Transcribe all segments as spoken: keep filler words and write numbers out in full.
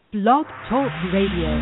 Blog Talk Radio.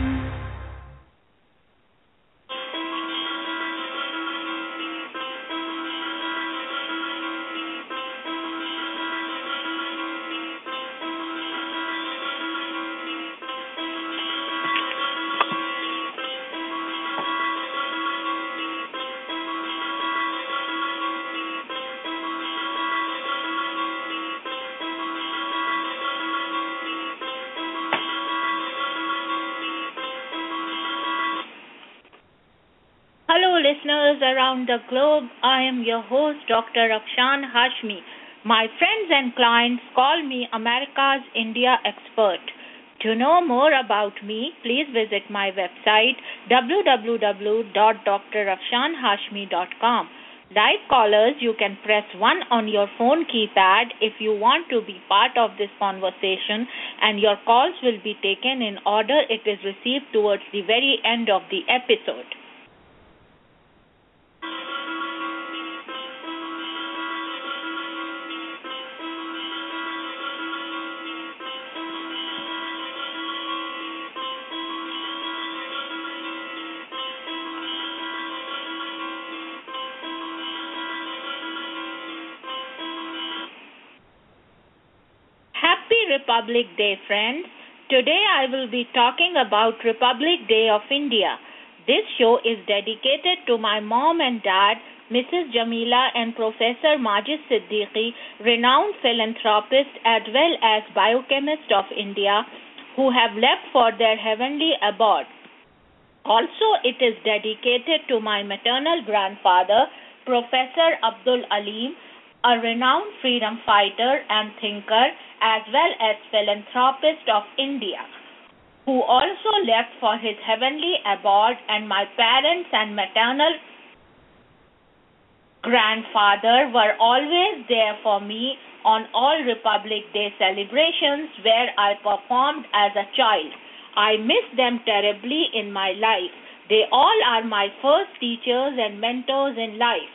Hello, listeners around the globe. I am your host, Doctor Afshan Hashmi. My friends and clients call me America's India expert. To know more about me, please visit my website w w w dot d r afshan hashmi dot com. Live callers, you can press one on your phone keypad if you want to be part of this conversation, and your calls will be taken in order it is received towards the very end of the episode. Happy Republic Day, friends. Today I will be talking about Republic Day of India. This show is dedicated to my mom and dad, Missus Jamila and Professor Majid Siddiqui, renowned philanthropist as well as biochemist of India, who have left for their heavenly abode. Also, it is dedicated to my maternal grandfather, Professor Abdul Aleem, a renowned freedom fighter and thinker as well as philanthropist of India, who also left for his heavenly abode, and my parents and maternal grandfather were always there for me on all Republic Day celebrations where I performed as a child. I miss them terribly in my life. They all are my first teachers and mentors in life.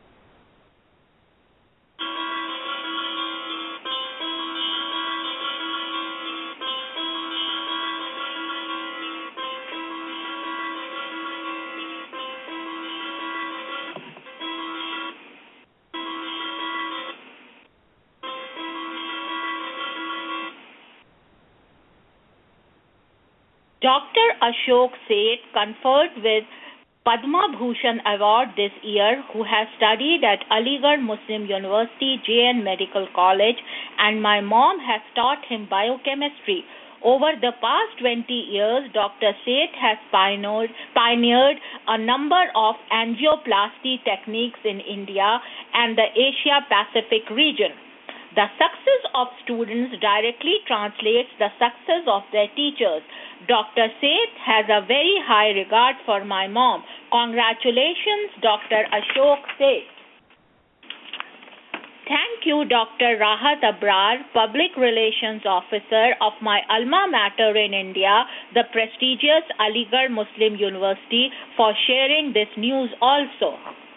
Doctor Ashok Seth, conferred with Padma Bhushan Award this year, who has studied at Aligarh Muslim University, J N Medical College, and my mom has taught him biochemistry. Over the past twenty years, Doctor Seth has pioneered, pioneered a number of angioplasty techniques in India and the Asia-Pacific region. The success of students directly translates the success of their teachers. Doctor Seth has a very high regard for my mom. Congratulations, Doctor Ashok Seth. Thank you, Doctor Rahat Abrar, Public Relations Officer of my alma mater in India, the prestigious Aligarh Muslim University, for sharing this news also.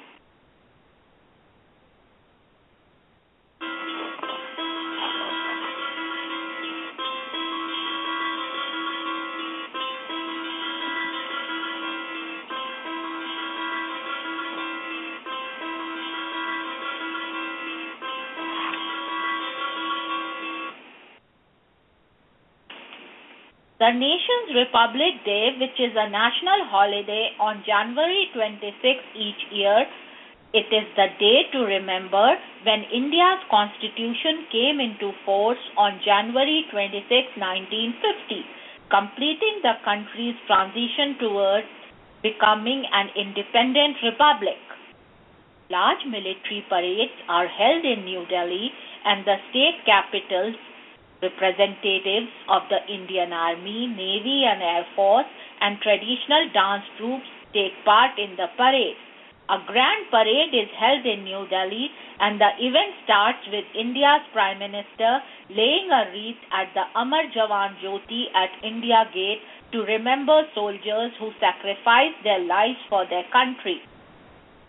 The nation's Republic Day, which is a national holiday on January twenty-sixth each year, it is the day to remember when India's constitution came into force on January twenty-sixth, nineteen fifty, completing the country's transition towards becoming an independent republic. Large military parades are held in New Delhi, and the state capitals. Representatives of the Indian Army, Navy and Air Force and traditional dance troupes take part in the parade. A grand parade is held in New Delhi, and the event starts with India's Prime Minister laying a wreath at the Amar Jawan Jyoti at India Gate to remember soldiers who sacrificed their lives for their country.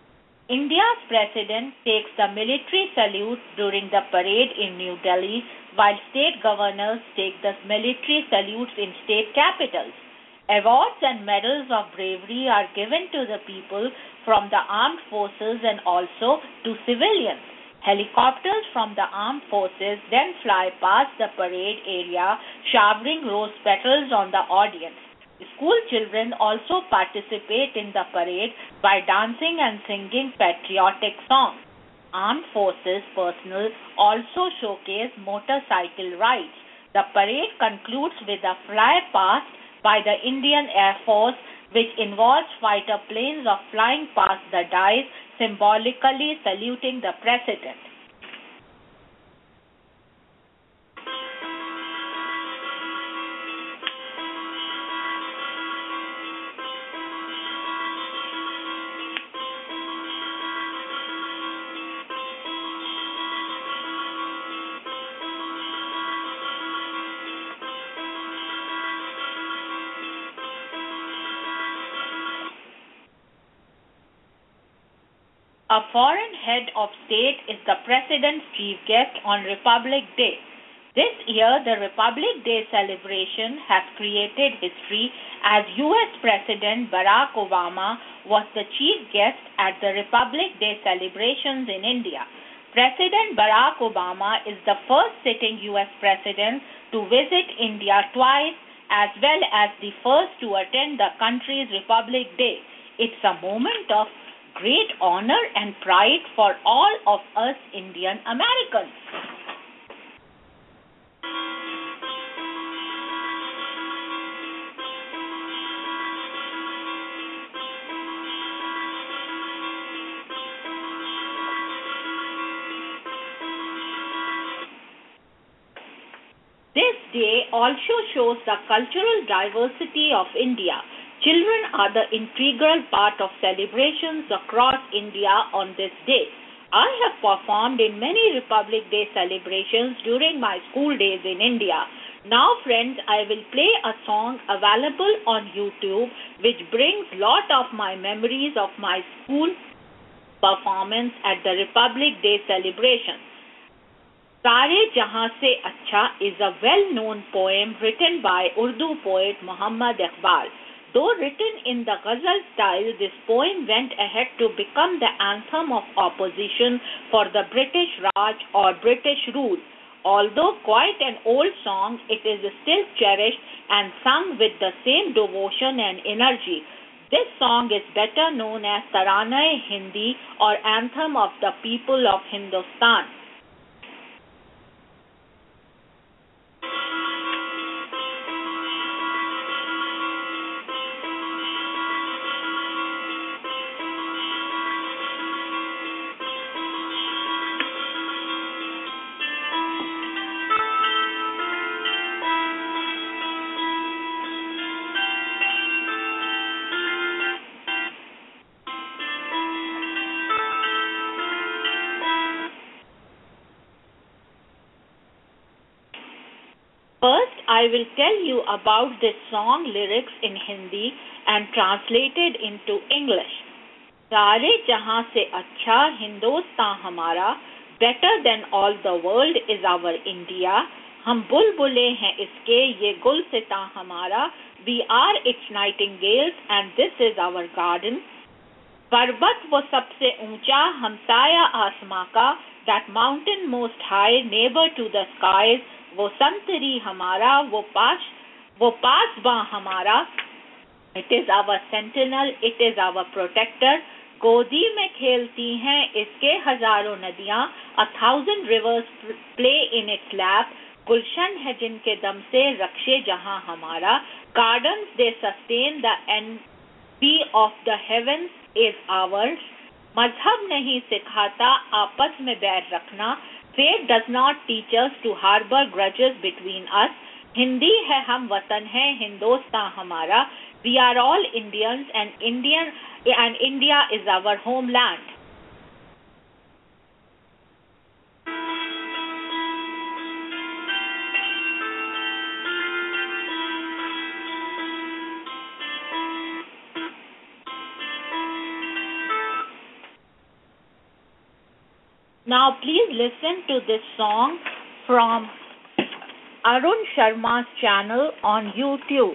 India's president takes the military salute during the parade in New Delhi, while state governors take the military salutes in state capitals. Awards and medals of bravery are given to the people from the armed forces and also to civilians. Helicopters from the armed forces then fly past the parade area, showering rose petals on the audience. School children also participate in the parade by dancing and singing patriotic songs. Armed forces personnel also showcase motorcycle rides. The parade concludes with a flypast by the Indian Air Force, which involves fighter planes of flying past the dais, symbolically saluting the president. A foreign head of state is the president's chief guest on Republic Day. This year, the Republic Day celebration has created history as U S President Barack Obama was the chief guest at the Republic Day celebrations in India. President Barack Obama is the first sitting U S president to visit India twice, as well as the first to attend the country's Republic Day. It's a moment of great honor and pride for all of us Indian Americans. This day also shows the cultural diversity of India. Children are the integral part of celebrations across India on this day. I have performed in many Republic Day celebrations during my school days in India. Now, friends, I will play a song available on YouTube which brings lot of my memories of my school performance at the Republic Day celebration. Sare Jahan Se Acha is a well-known poem written by Urdu poet Muhammad Iqbal. Though written in the ghazal style, this poem went ahead to become the anthem of opposition for the British Raj or British rule. Although quite an old song, it is still cherished and sung with the same devotion and energy. This song is better known as Taranah-e-Hindi or Anthem of the People of Hindustan. First, I will tell you about this song lyrics in Hindi and translated into English. Sare jahan se acha Hindustan hamara, better than all the world is our India. Hum bulbule hain iske ye gulstan hamara, we are its nightingales and this is our garden. Parbat wo sabse uncha hamsaya asma ka, that mountain most high, neighbor to the skies. वो संतरी हमारा वो पास वो पासबा हमारा it is our sentinel, it is our protector. गोदी में खेलती हैं इसके हजारों नदियाँ, a thousand rivers play in its lap. गुलशन है जिनके दम से रक्षे जहां हमारा, gardens they sustain, the envy of the heavens is ours. मजहब नहीं सिखाता आपस में बैर रखना, Fate does not teach us to harbor grudges between us. Hindi hai hum watan hai Hindustan hamara. We are all Indians and Indian and India is our homeland. Now please listen to this song from Arun Sharma's channel on YouTube.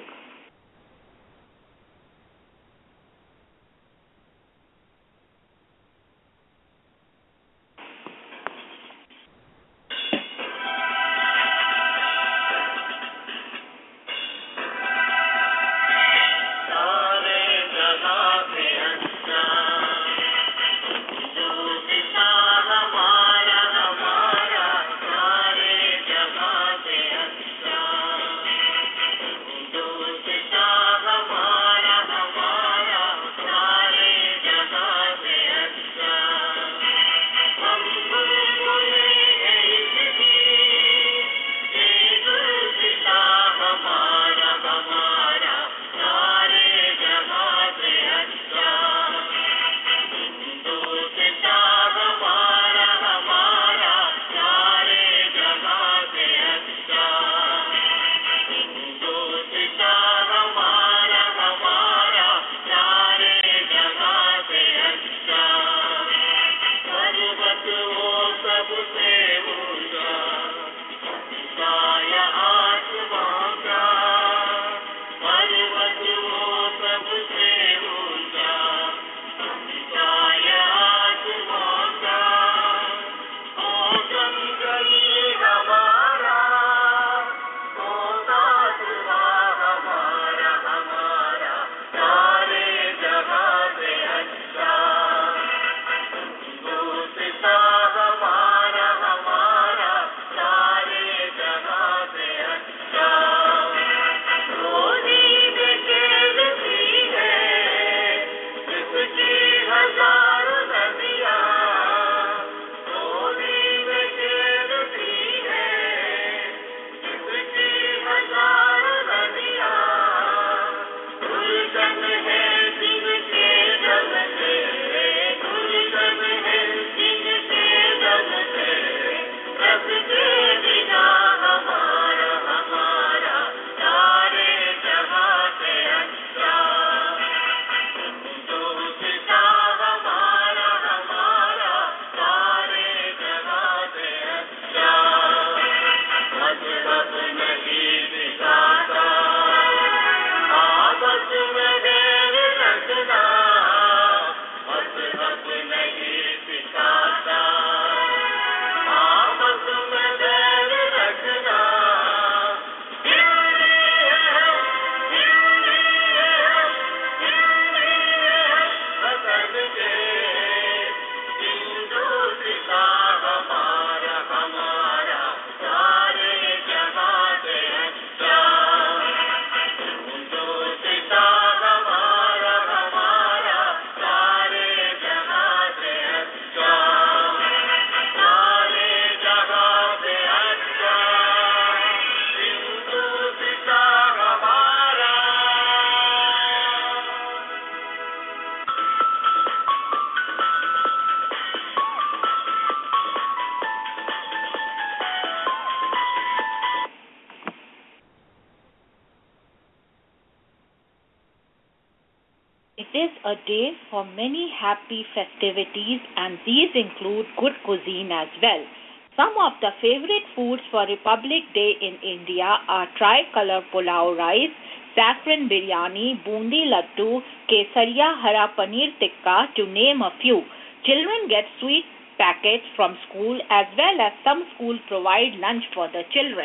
It is a day for many happy festivities, and these include good cuisine as well. Some of the favorite foods for Republic Day in India are tricolor pulao rice, saffron biryani, bundi laddu, kesariya hara paneer tikka, to name a few. Children get sweet packets from school, as well as some schools provide lunch for the children.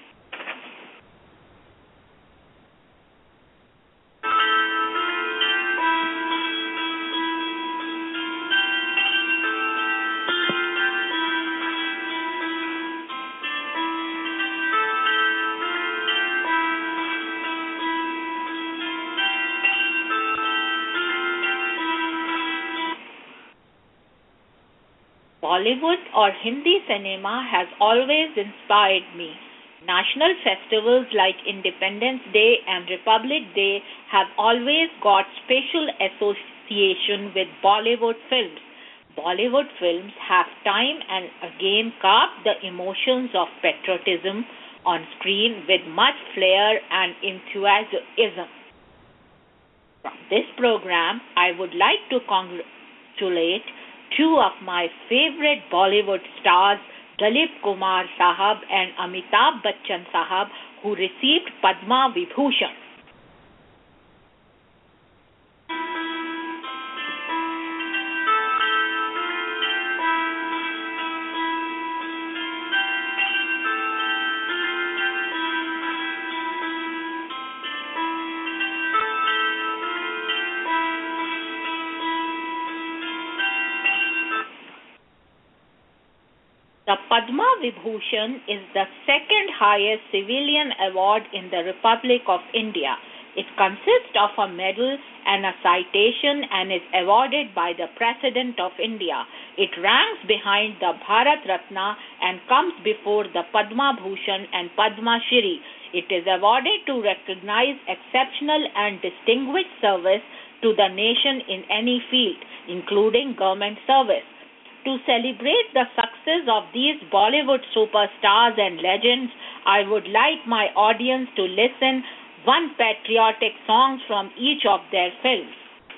Bollywood or Hindi cinema has always inspired me. National festivals like Independence Day and Republic Day have always got special association with Bollywood films. Bollywood films have time and again carved the emotions of patriotism on screen with much flair and enthusiasm. From this program, I would like to congratulate two of my favorite Bollywood stars, Dalip Kumar Sahab and Amitabh Bachchan Sahab, who received Padma Vibhushan. The Padma Vibhushan is the second highest civilian award in the Republic of India. It consists of a medal and a citation and is awarded by the President of India. It ranks behind the Bharat Ratna and comes before the Padma Bhushan and Padma Shri. It is awarded to recognize exceptional and distinguished service to the nation in any field, including government service. To celebrate the success of these Bollywood superstars and legends, I would like my audience to listen one patriotic song from each of their films.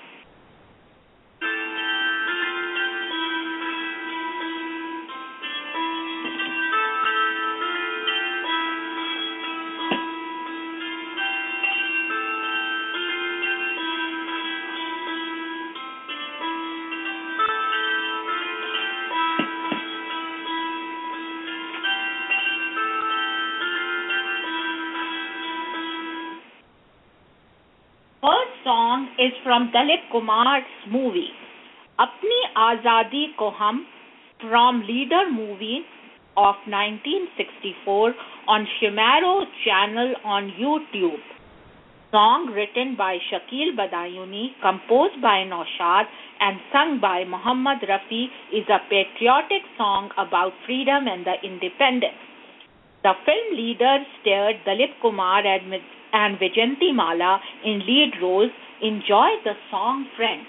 First song is from Dalip Kumar's movie Apni Azadi Ko Hum, from Leader movie of nineteen sixty-four on Shimaro channel on YouTube. Song written by Shakil Badayuni, composed by Naushad and sung by Muhammad Rafi, is a patriotic song about freedom and the independence. The film Leader starred Dalip Kumar and and Vijayanti Mala in lead roles. Enjoy the song, friends.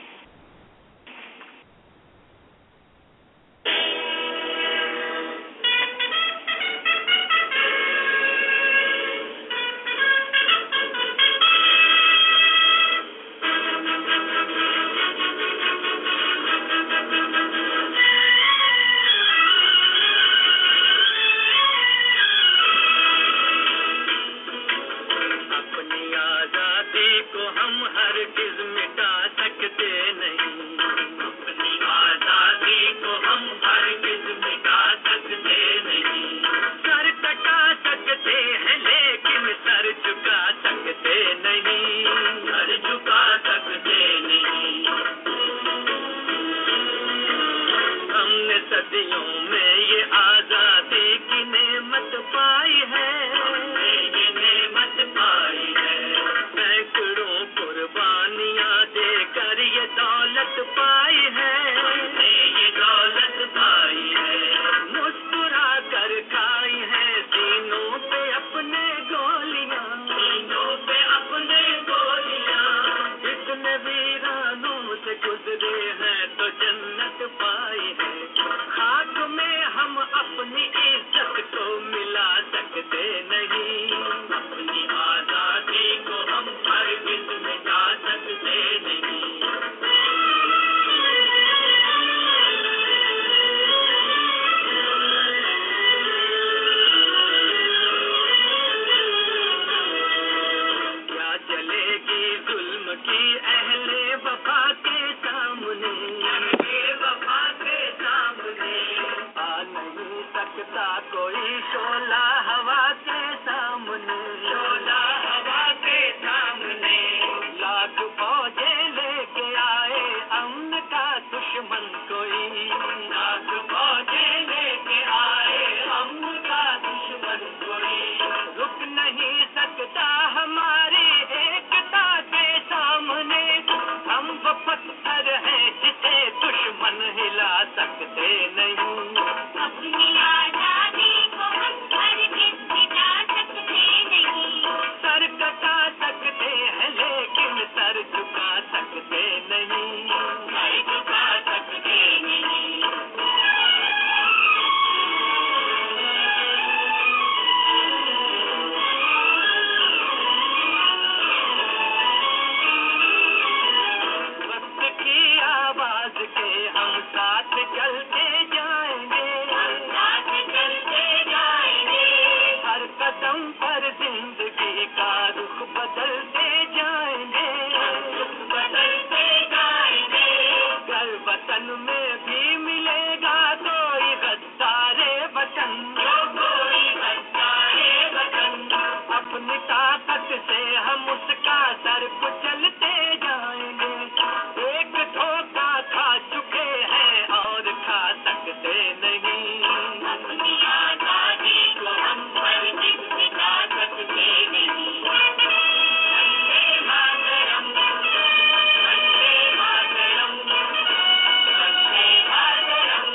वतन में भी मिलेगा कोई गद्दारे वतन, कोई गद्दारे वतन। अपनी ताकत से हम उसका सर कुचलते जाएंगे। एक धोखा खा चुके हैं और खा सकते नहीं। अपनी आजादी को हम हरगिज़ मिटा सकते नहीं। वंदे मातरम, वंदे मातरम, वंदे मातरम।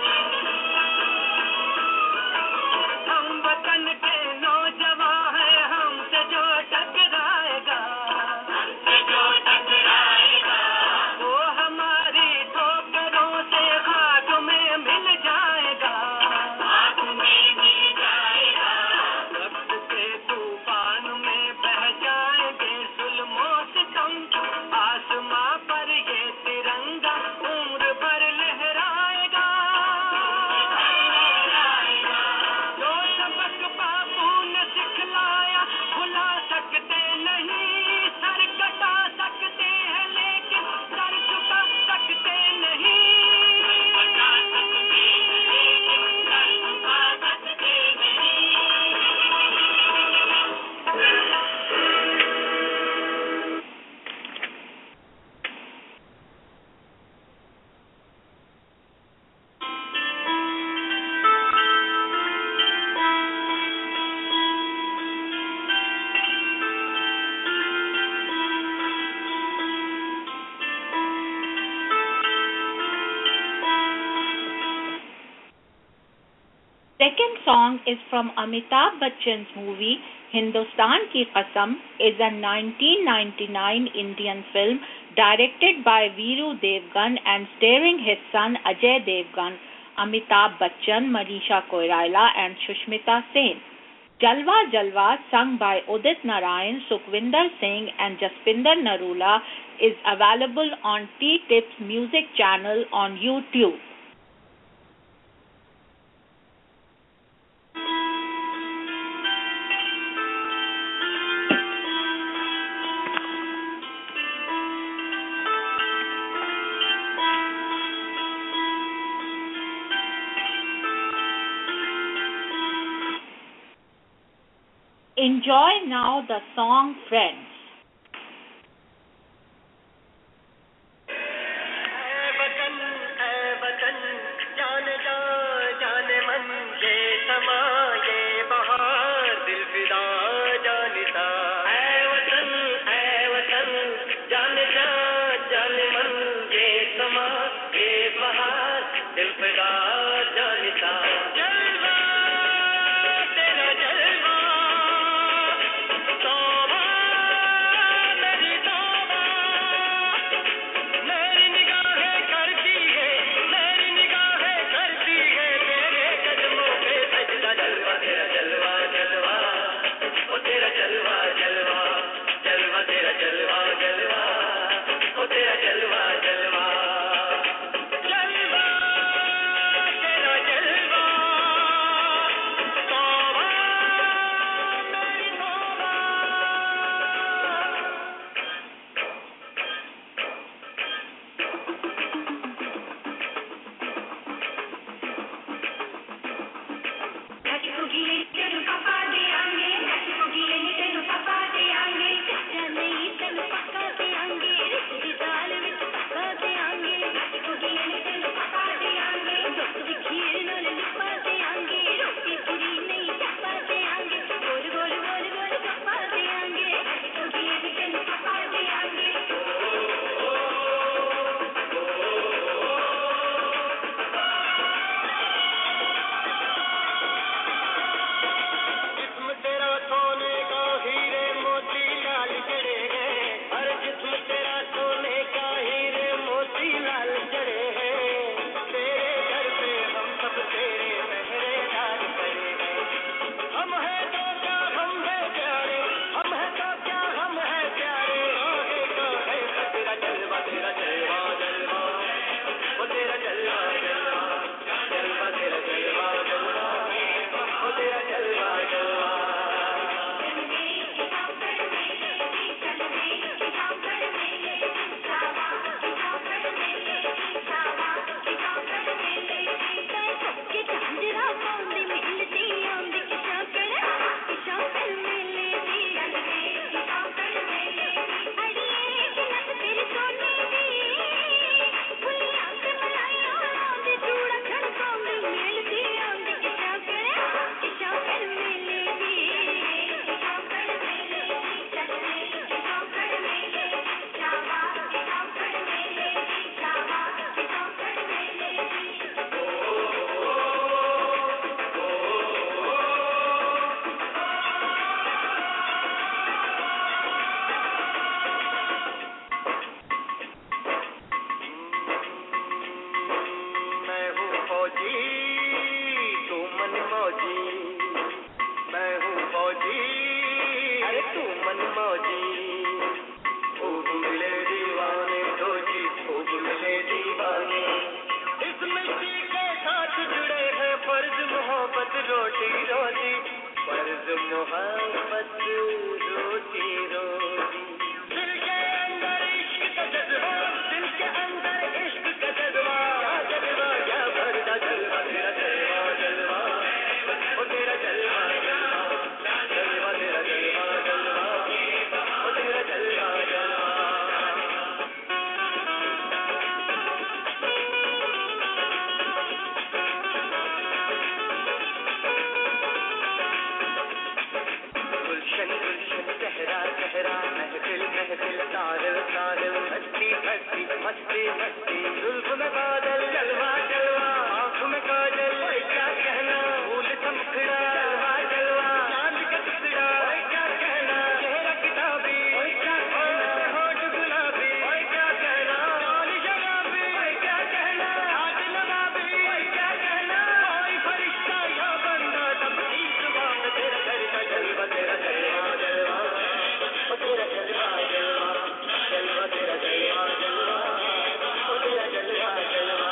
हम वतन के नौजवान हैं, हमसे जो टकराएगा, हमसे जो टकराएगा, वो हमारी ठोकरों से खाक में मिल जाएगा, खाक में मिल जाएगा। वक्त के तूफान में बह जाएंगे जुल्मों सितम, आसमां पर ये तिरंगा उम्र भर लहराएगा। जो सबक बापू ने सिखलाया भुला सकते नहीं। सर कटा सकते हैं लेकिन सर झुका सकते नहीं। कटा सकते हैं लेकिन सर झुका सकते नहीं। Second song is from Amitabh Bachchan's movie Hindustan Ki Qasam, is a nineteen ninety-nine Indian film directed by Veeru Devgan and starring his son Ajay Devgan, Amitabh Bachchan, Manisha Koiraala and Shushmita Sen. Jalwa Jalwa, sung by Udit Narayan, Sukhvinder Singh and Jaspinder Narula, is available on T-Tips Music channel on YouTube. Enjoy now the song Friends. ऐ वतन, ऐ वतन, जाने जा, जाने मन, ये समा, ये बहार, दिल फिदा, जानिसा। ऐ वतन, ऐ वतन, जाने जा, जाने मन, ये समा, ये बहार, दिल फिदा, जानिसा। जलवा तेरा जलवा, तौबा सारे सारे मस्ती मस्ती मस्ती मस्ती जुल्फ में बादल जलवा जलवा आँख में काजल ओए क्या कहना फूल चमकड़ा जलवा जलवा चांद का टुकड़ा ओए क्या कहना चेहरा किताबी ओए क्या कहना होठ गुलाबी ओए क्या कहना चाल शराबी ओए क्या कहना हाथ नवाबी ओए क्या कहना कोई फरिश्ता या बंदा सबकी जुबान तेरा घर का जलवा तेरा जलवा जलवा ओ तेरा जलवा जलवा जलवा तेरा जलवा जलवा ओ तेरा जलवा जलवा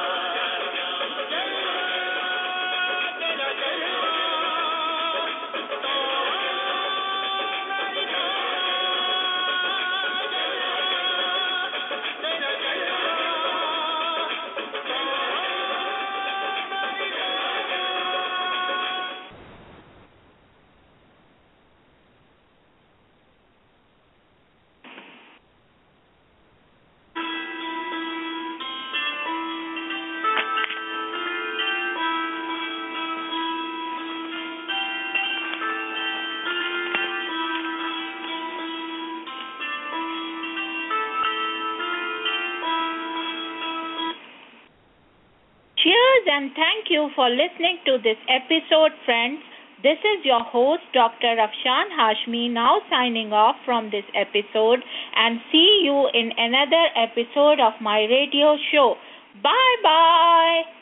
Cheers and thank you for listening to this episode, friends. This is your host, Doctor Afshan Hashmi, now signing off from this episode, and see you in another episode of my radio show. Bye bye.